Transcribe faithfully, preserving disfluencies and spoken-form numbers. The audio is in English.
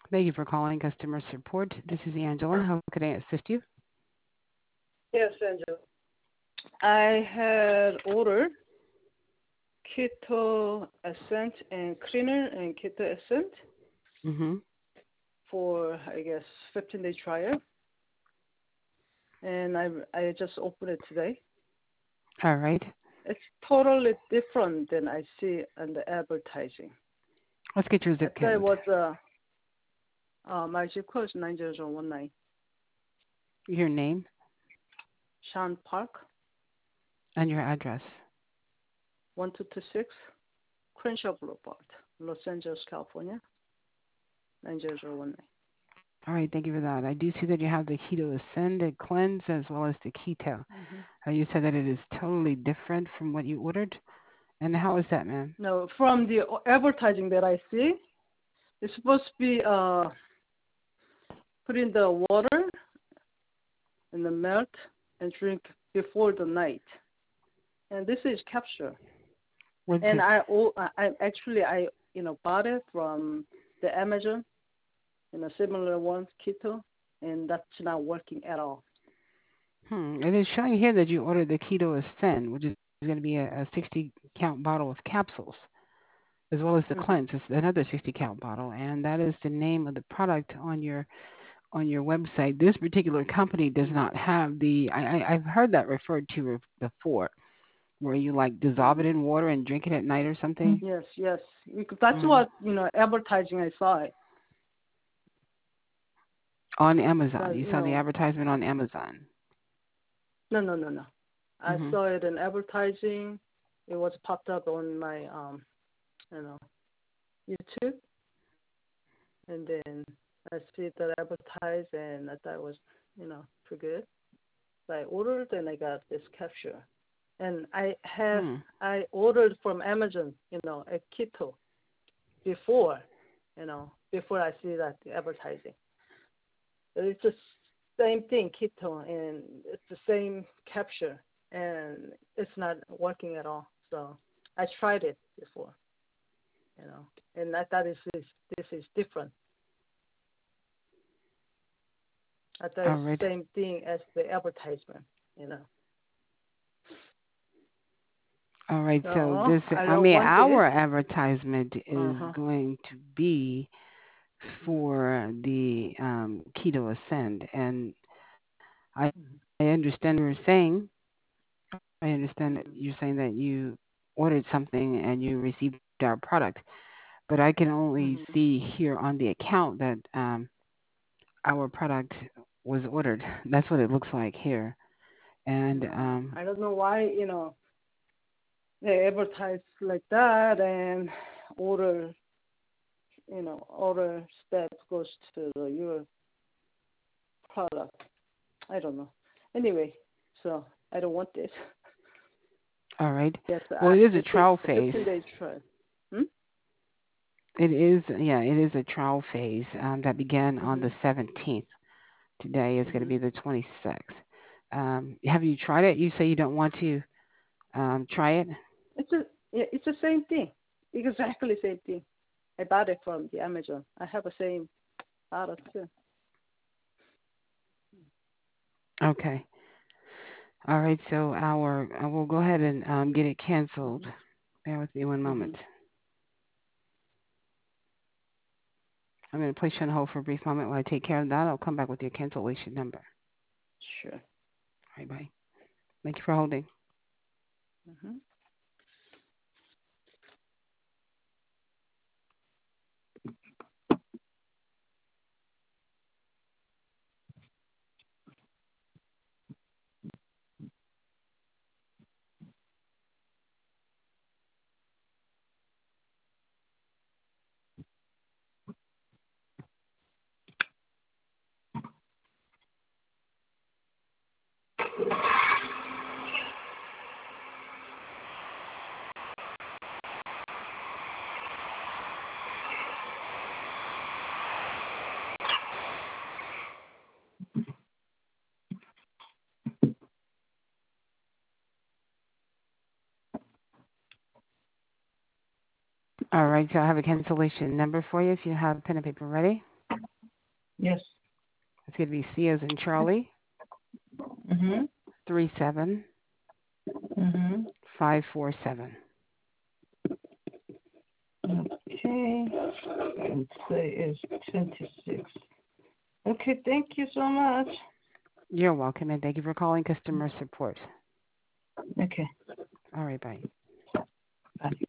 Thank you for calling customer support. This is Angela. How can I assist you? Yes, Angela. I had ordered Keto Ascent and Cleaner and Keto Ascent Mm-hmm. for, I guess, fifteen day trial. And I, I just opened it today. All right. It's totally different than I see in the advertising. Let's get your I zip thought it code. was, uh, uh, my zip code is nine zero zero one nine. Your name Sean Park, and your address. one two two six Crenshaw Boulevard, Los Angeles, California, nine zero zero one nine. All right. Thank you for that. I do see that you have the Keto Ascend and Cleanse as well as the Keto. Mm-hmm. Uh, you said that it is totally different from what you ordered. And how is that, ma'am? No, from the advertising that I see, it's supposed to be uh, put in the water and the melt and drink before the night. And this is capsule. Was And it I, oh, I I- actually I you know bought it from the Amazon, you know similar ones keto, and that's not working at all. Hmm. It is showing here that you ordered the Keto Ascend, which is going to be a, a sixty count bottle of capsules, as well as the Hmm. Cleanse. It's another sixty count bottle, and that is the name of the product on your on your website. This particular company does not have the. I, I I've heard that referred to re- before, where you like dissolve Hmm. it in water and drink it at night or something. Yes, yes. Because that's Mm. what you know advertising I saw it. On Amazon, That you you saw the know advertisement on Amazon. no no no no. I Hmm. saw it in advertising. It was popped up on my um you know YouTube, and then I see that advertised, and I thought it was, you know, pretty good. So I ordered, and I got this capture. And I have Hmm. I ordered from Amazon, you know, a keto before, you know, before I see that advertising. But it's the same thing, keto, and it's the same capture, and it's not working at all. So I tried it before, you know, and I thought this is this is different. I thought All it's right. the same thing as the advertisement, you know. All right. So So this, I I don't mean, want this. our advertisement Uh is huh. going to be for the um, Keto Ascend, and I I understand what you're saying. I understand that you're saying that you ordered something and you received our product, but I can only Mm-hmm. see here on the account that um, our product was ordered. That's what it looks like here. And No, um, I don't know why you know they advertise like that, and order you know order step goes to the, your product. I don't know. Anyway, so I don't want this. all right. Yes, Well, I, it is a it says trial phase. fifteen days trial. Hmm? It is, yeah, it is a trial phase um, that began on the Mhm. seventeenth. Today is going to Mhm. be the twenty-sixth. Um, have you tried it? You say you don't want to um, try it? It's a yeah, it's the same thing. Exactly same thing. I bought it from the Amazon. I have the same product too. Okay. All right. So our, I will go ahead and um, get it canceled. Mhm. Bear with me one moment. Mhm. I'm going to place you on hold for a brief moment while I take care of that. I'll come back with your cancellation number. All Sure. right, bye. Thank you for holding. Mhm. All right. So I have a cancellation number for you if you have pen and paper ready. Yes. It's going to be C as in Charlie, Mhm. three seven Mhm. five four seven. Okay. And say is twenty-six. Okay, thank you so much. You're welcome, and thank you for calling customer support. Okay. All right, bye. Bye.